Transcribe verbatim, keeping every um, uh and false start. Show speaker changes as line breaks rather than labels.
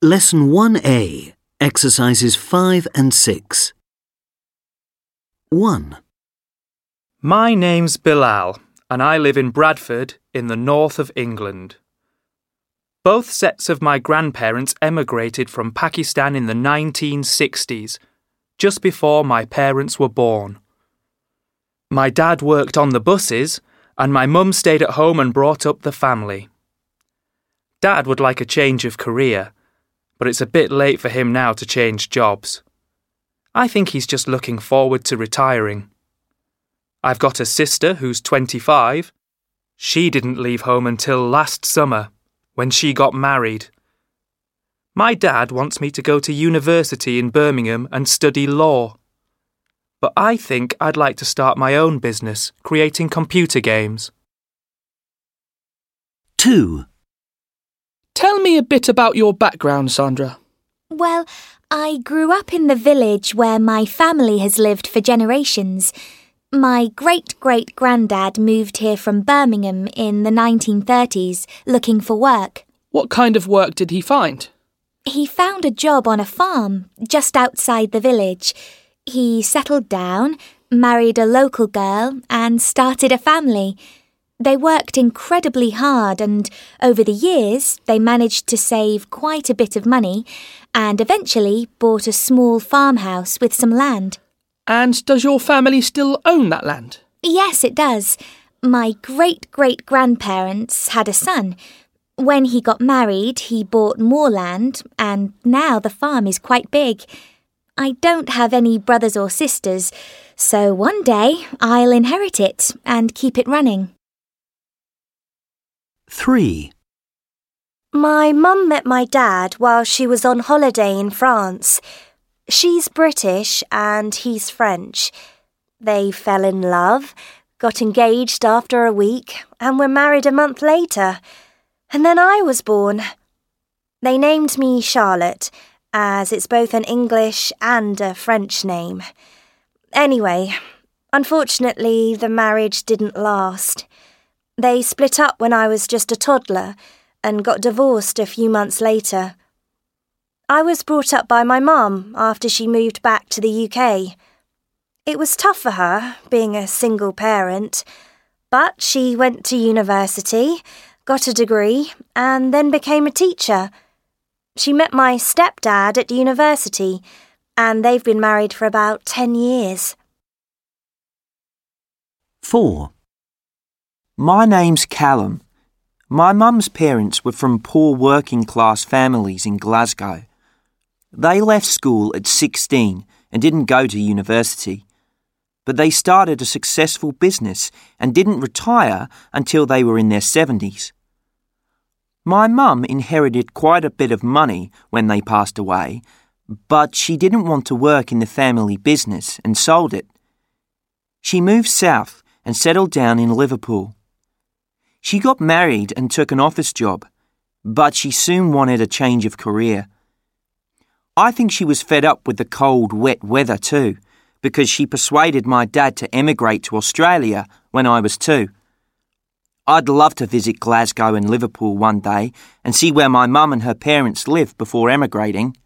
Lesson one A, Exercises five and six. one.
My name's Bilal, and I live in Bradford in the north of England. Both sets of my grandparents emigrated from Pakistan in the nineteen sixties, just before my parents were born. My dad worked on the buses, and my mum stayed at home and brought up the family. Dad would like a change of career, but it's a bit late for him now to change jobs. I think he's just looking forward to retiring. I've got a sister who's twenty-five. She didn't leave home until last summer, when she got married. My dad wants me to go to university in Birmingham and study law. But I think I'd like to start my own business, creating computer games.
two.
Tell me a bit about your background, Sandra.
Well, I grew up in the village where my family has lived for generations. My great-great-granddad moved here from Birmingham in the nineteen thirties, looking for work.
What kind of work did he find?
He found a job on a farm just outside the village. He settled down, married a local girl, and started a family. They worked incredibly hard and, over the years, they managed to save quite a bit of money and eventually bought a small farmhouse with some land.
And does your family still own that land?
Yes, it does. My great-great-grandparents had a son. When he got married, he bought more land, and now the farm is quite big. I don't have any brothers or sisters, so one day I'll inherit it and keep it running.
three.
My mum met my dad while she was on holiday in France. She's British and he's French. They fell in love, got engaged after a week, and were married a month later. And then I was born. They named me Charlotte, as it's both an English and a French name. Anyway, unfortunately, the marriage didn't last. They split up when I was just a toddler and got divorced a few months later. I was brought up by my mum after she moved back to the U K. It was tough for her, being a single parent, but she went to university, got a degree, and then became a teacher. She met my stepdad at university, and they've been married for about ten years.
four.
My name's Callum. My mum's parents were from poor working-class families in Glasgow. They left school at sixteen and didn't go to university, but they started a successful business and didn't retire until they were in their seventies. My mum inherited quite a bit of money when they passed away, but she didn't want to work in the family business and sold it. She moved south and settled down in Liverpool. She got married and took an office job, but she soon wanted a change of career. I think she was fed up with the cold, wet weather too, because she persuaded my dad to emigrate to Australia when I was two. I'd love to visit Glasgow and Liverpool one day and see where my mum and her parents lived before emigrating.